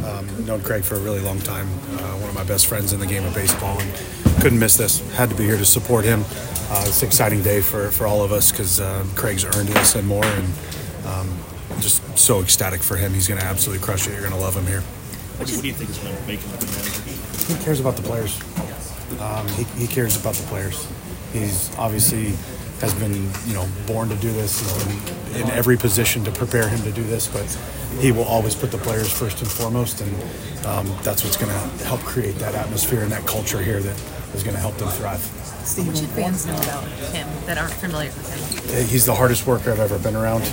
Known Craig for a really long time. One of my best friends in the game of baseball, and couldn't miss this. Had to be here to support him. It's an exciting day for all of us because Craig's earned this and more, and just so ecstatic for him. He's going to absolutely crush it. You're going to love him here. What do you think is going to make him a good manager? He cares about the players. He cares about the players. He's obviously has been, born to do this. He's been in every position to prepare him to do this, but he will always put the players first and foremost, and that's what's going to help create that atmosphere and that culture here that is going to help them thrive. Steve, what should fans know about him that aren't familiar with him? He's the hardest worker I've ever been around.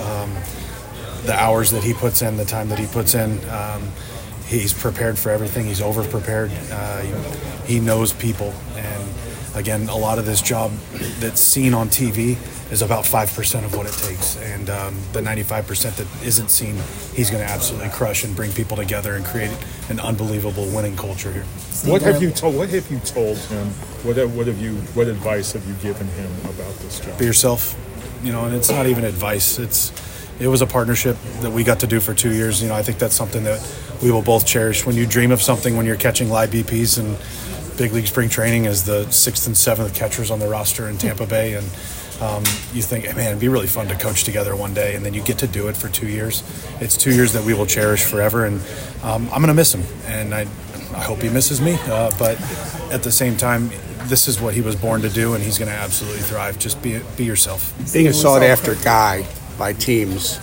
The hours that he puts in, the time that he puts in, he's prepared for everything. He's over-prepared. He knows people, and again, a lot of this job that's seen on TV is about 5% of what it takes, and the 95% that isn't seen, he's going to absolutely crush and bring people together and create an unbelievable winning culture here. What have you told him? What advice have you given him about this job? Be yourself, and it's not even advice. It was a partnership that we got to do for 2 years. I think that's something that we will both cherish. When you dream of something, when you're catching live BPs and big league spring training as the 6th and 7th catchers on the roster in Tampa Bay, and you think, hey, man, it'd be really fun to coach together one day, and then you get to do it for 2 years. It's 2 years that we will cherish forever, and I'm going to miss him, and I hope he misses me, but at the same time, this is what he was born to do, and he's going to absolutely thrive. Just be yourself. Being a sought-after guy by teams,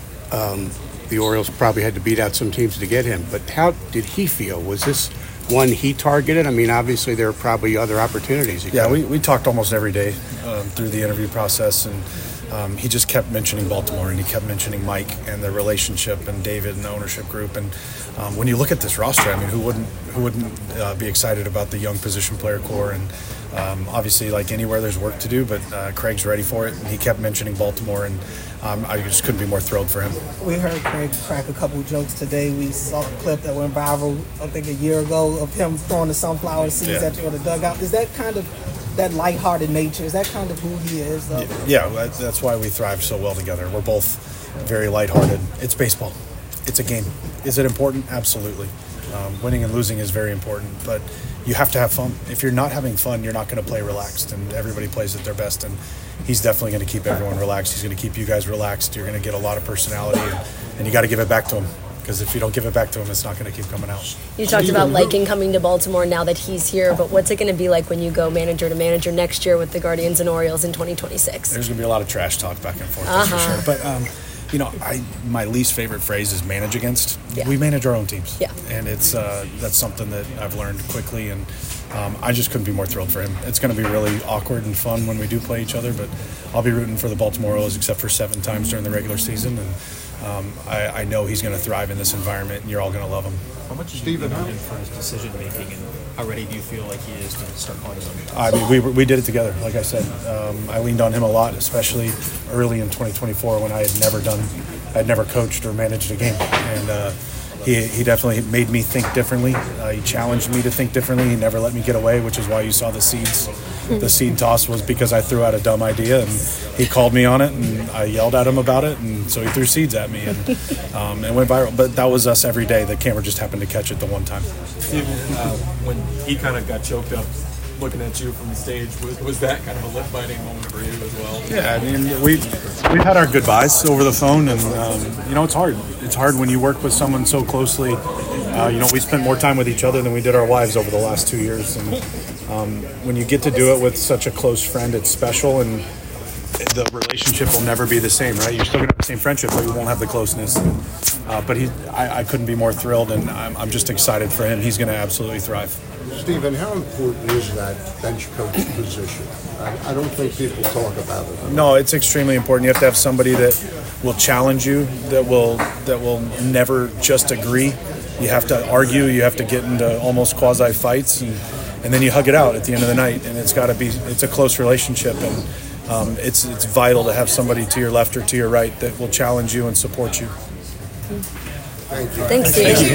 the Orioles probably had to beat out some teams to get him, but how did he feel? Was this one he targeted? I mean, obviously there are probably other opportunities. Yeah, we talked almost every day through the interview process, and he just kept mentioning Baltimore, and he kept mentioning Mike and their relationship, and David and the ownership group. And when you look at this roster, I mean, who wouldn't be excited about the young position player core? And obviously, like anywhere, there's work to do, but Craig's ready for it, and he kept mentioning Baltimore, and I just couldn't be more thrilled for him. We heard Craig crack a couple jokes today. We saw a clip that went viral, I think a year ago, of him throwing the sunflower seeds at you in the dugout. Is that kind of that lighthearted nature? Is that kind of who he is? Yeah, that's why we thrive so well together. We're both very lighthearted. It's baseball. It's a game. Is it important? Absolutely. Winning and losing is very important, but you have to have fun. If you're not having fun, you're not going to play relaxed, and everybody plays at their best, and he's definitely going to keep everyone relaxed. He's going to keep you guys relaxed. You're going to get a lot of personality, and you got to give it back to him, because if you don't give it back to him, it's not going to keep coming out. You talked about liking coming to Baltimore now that he's here, but what's it going to be like when you go manager to manager next year with the Guardians and Orioles in 2026? There's going to be a lot of trash talk back and forth, that's for sure. But my least favorite phrase is manage against. Yeah. We manage our own teams. Yeah. And it's that's something that I've learned quickly, and I just couldn't be more thrilled for him. It's going to be really awkward and fun when we do play each other, but I'll be rooting for the Baltimore Orioles except for 7 times during the regular season, and I know he's going to thrive in this environment, and you're all going to love him. How much do you need him for his decision making, and how ready do you feel like he is to start calling him? I mean, we did it together. Like I said, I leaned on him a lot, especially early in 2024 when I had never coached or managed a game, and he definitely made me think differently. He challenged me to think differently. He never let me get away, which is why you saw the seeds. The seed toss was because I threw out a dumb idea, and he called me on it, and I yelled at him about it, and so he threw seeds at me, and it went viral. But that was us every day. The camera just happened to catch it the one time. Steve, when he kind of got choked up looking at you from the stage, was that kind of a lip-biting moment for you as well? Yeah, I mean, we've had our goodbyes over the phone, and it's hard. It's hard when you work with someone so closely. We spent more time with each other than we did our wives over the last 2 years, and when you get to do it with such a close friend, it's special, and the relationship will never be the same, right? You're still going to have the same friendship, but you won't have the closeness. But I couldn't be more thrilled, and I'm just excited for him. He's going to absolutely thrive. Stephen, how important is that bench coach position? I don't think people talk about it. No, it's extremely important. You have to have somebody that will challenge you, that will never just agree. You have to argue. You have to get into almost quasi fights, and then you hug it out at the end of the night. And it's a close relationship, and it's vital to have somebody to your left or to your right that will challenge you and support you. Thank you. Thanks, Steve.